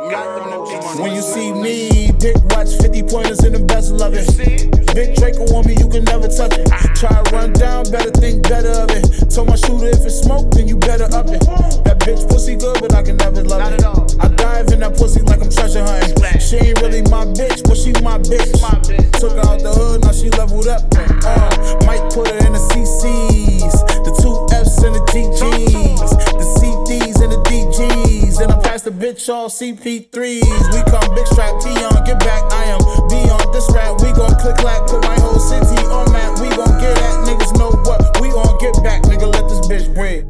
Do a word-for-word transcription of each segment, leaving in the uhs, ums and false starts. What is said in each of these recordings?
When you see me, dick watch fifty pointers in the bezel of it. Big Draco on me, you can never touch it. Try to run down, better think better of it. Told my shooter if it's smoke, then you better up it. That bitch pussy good, but I can never love it. I dive in that pussy like I'm treasure hunting. She ain't really my bitch, but she my bitch. Took her out the hood, now she leveled up. Uh, might put her in the C Cs, the two F's and the G Gs, the C Ds and the D Gs. Then I pass the bitch all C P threes. We come big strap, Dion, get back, I am beyond this rap. We gon' click clack, put my whole city on map. We gon' get at niggas know what, we gon' get back, nigga, let this bitch breathe.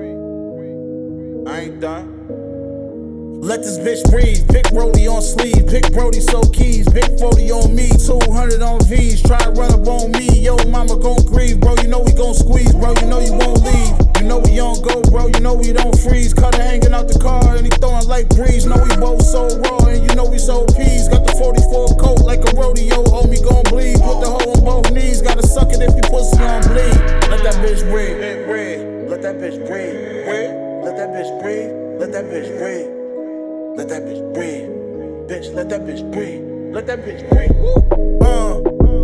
I ain't done. Let this bitch breathe. Big Brody on sleeve, Big Brody so keys, Big forty on me, two hundred on V's. Try to run up on me, yo mama gon' grieve, bro. You know we gon' squeeze, bro. You know you won't leave. You know we on go, bro. You know we don't freeze. Cutter hanging out the car and he throwing like breeze. Know we both so raw and you know we so peas. Got the forty-four coat like a rodeo, homie gon' bleed. Put the hoe on both knees. Gotta suck it if you pussy on bleed. Let that bitch breathe. Let that bitch breathe. Let that bitch breathe. Let that bitch breathe. Let that bitch breathe. Bitch, let that bitch breathe. Let that bitch breathe. Uh,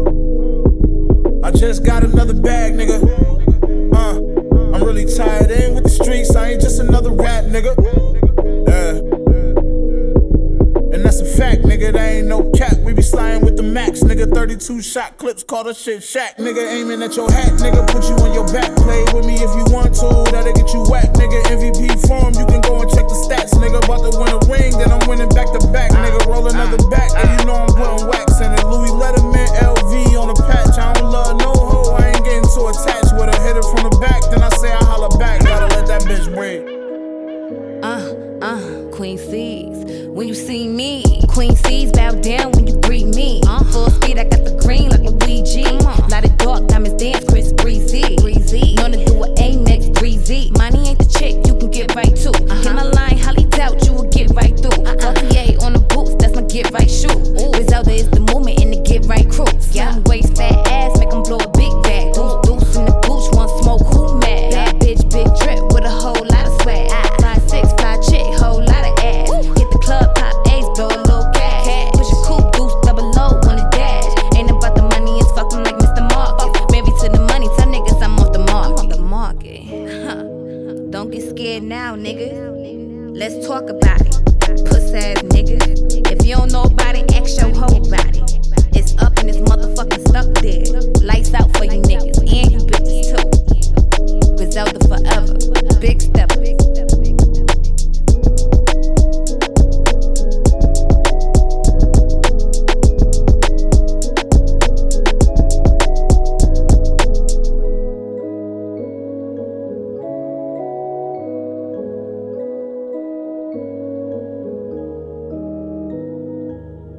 I just got another bag, nigga. Uh, I'm really tired in with the streets. I ain't just another rap, nigga. Uh, and that's a fact, nigga. That ain't no cap. We be sliding with the max, nigga. thirty-two shot clips, call that shit Shaq, nigga. Aiming at your hat, nigga. Put you on your back. Play with me if you want to. That'll get you whack, nigga. M V P form, you can go and check the stats, nigga. About to win a ring, then I'm winning back to back, nigga. Roll another back, and you know I'm putting wax in it. Louis Letterman, L V on the patch. I don't love no hoe, I ain't getting too attached with her. Hit her from the back, then I say I holla back. Gotta let that bitch breathe. Uh, uh, Queen C's. When you see me, Queen C's bow down when you greet me. Uh, full speed, I got the green like Luigi. Light it dark, diamonds dance, Chris Breezy. Breezy. Known to do an Amex Breezy. Money ain't the chick, you can get right to. Uh-huh. Hit my line, highly doubt you will get right through. Uh-uh. Cartier on the boots, that's my get right shoe. Griselda is the movement in the get right crew. Yeah. Some waist, fat ass, make them blow a big bag. Deuce, deuce in the boots, want smoke, who mad? Bad bitch, big drip with a whole lot of swag. Five, six, five chick, whole lot of ass. Hit the club, pop A's, blow a little gas. Push a coupe, deuce, double low on the dash. Ain't about the money, it's fucking like Mister Market. Married to the money, tell niggas I'm off the market. Off the market. Huh. Don't get scared now, nigga. Let's talk about it. Puss ass nigga. If you don't know about it, ask your hoe about it. It's up and it's motherfucking stuck there.